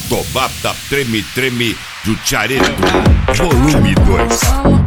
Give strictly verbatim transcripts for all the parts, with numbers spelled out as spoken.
Tobata Treme Treme do Tchareto, volume dois.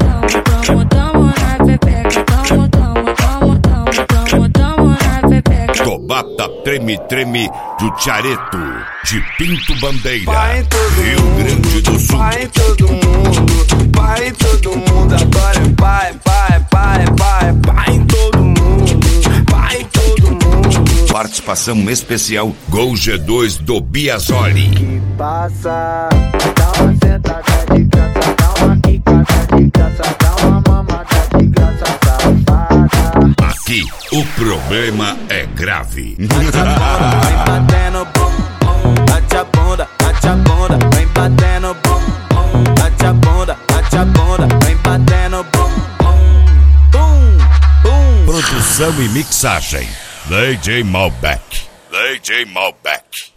Tobata Treme Treme do Tchareto, de Pinto Bandeira, Rio Grande do Sul. Pai em todo mundo, pai em todo mundo, agora é pai, pai, pai, pai, pai em todo mundo, pai em todo mundo. Participação especial Gol G dois do Biasoli. Que passa, dá uma sentada de graça, dá uma quicada de graça, dá uma mamada de graça, safada. Aqui o problema é grave. Bate a bunda, vem batendo bum, bate a bunda, bate a bunda, vem batendo bum, bate a bunda, bate a bunda, vem batendo bum, bum, bum. Produção e mixagem D J Malbec. D J Malbec.